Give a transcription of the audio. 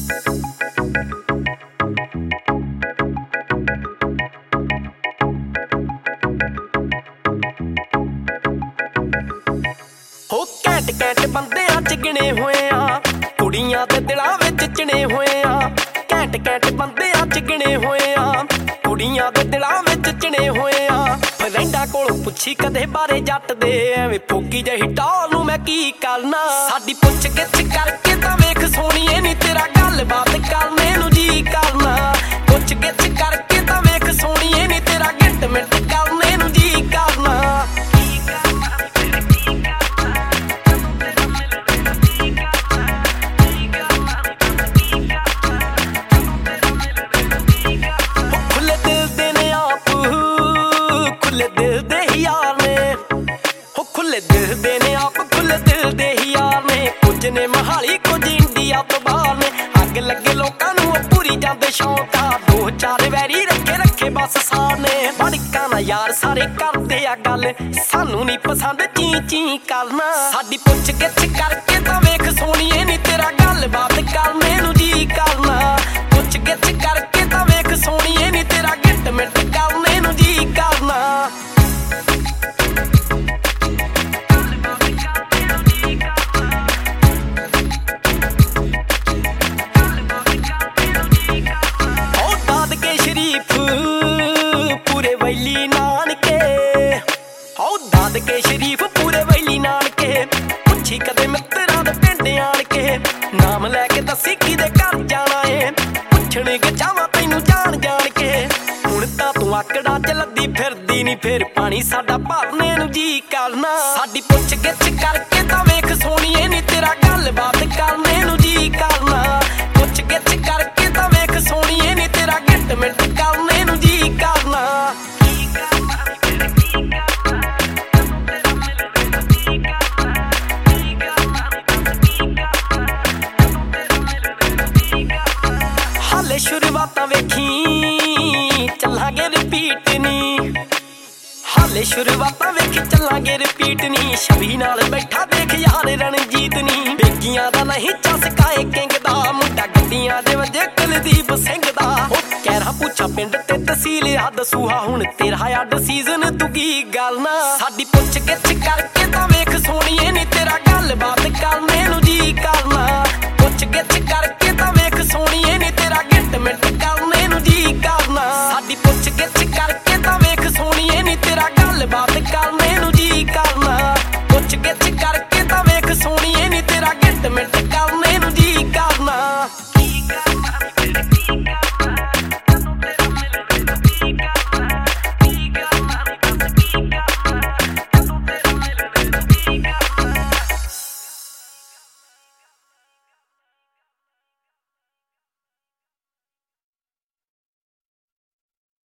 हो cantt cantt बंदियां च गिने होए आ कुड़ियां दे दिलां विच चिणे होए आ कैंट कैंट बंदियां च गिने होए आ कुड़ियां दे दिलां विच चिणे होए आ फ्रेंडां कोलों पुछी कदे बारे जट दे एवें फोकी जही टॉल नूं मैं की करना साडी पुछ गिछ करके तां वेख सोहणीए नी तेरा गल बात करने नूं जी करना पुछ गिछ करके तां वेख सोहणीए नी तेरा गिट मिट करने नूं जी करना ने महाली कुछ इंडिया तो बाहर ने अग लगे लोकां नूं पूरी जांदे शौक आ दो चार वैरी रखे बस साने बड़का ना यार सारे करदे आ गल सानू नहीं पसंद ची ची करना साडी पुछ गिछ करके तां वेख सोहणीए नी तेरा गल बात करने नूं जी करना पुछ गिछ करके तां वेख सोहणीए नी तेरा गिट मिट करने नूं जी करना के शरीफ पूरे वैली नानके पुछी कदे मित्तरां दे पिंड आण के नाम लैके दसी किदे घर जाना है पुछण गजावां तैनूं जान जान के हुण तां तूं आकड़ा च लद्दी फिरदी नी फिर पानी साडा भरने नूं जी करना साडी पुछ गिछ करके तां वेख सोहणीए नी तेरा गल बात करने नूं जी करना पुछ गिछ करके तां वेख सोहणीए नी तेरा गिट मिट करने नूं जी करना शुरुआत वेखी चलांगे रिपीट नी हाले शुरुआत वेखी चलांगे रिपीट नी छवि नाल बैठा देख यार रणजीत नी बेगियां दा नहीं चसकाए किंग दा मुंडा गड्डियां दे वजे कुलदीप सिंह दा कहरा पूछा पिंड ते तहसील आ दसूहा हुण तेरा आ डिसीजन तू की गल ना साडी पुछ गिछ करके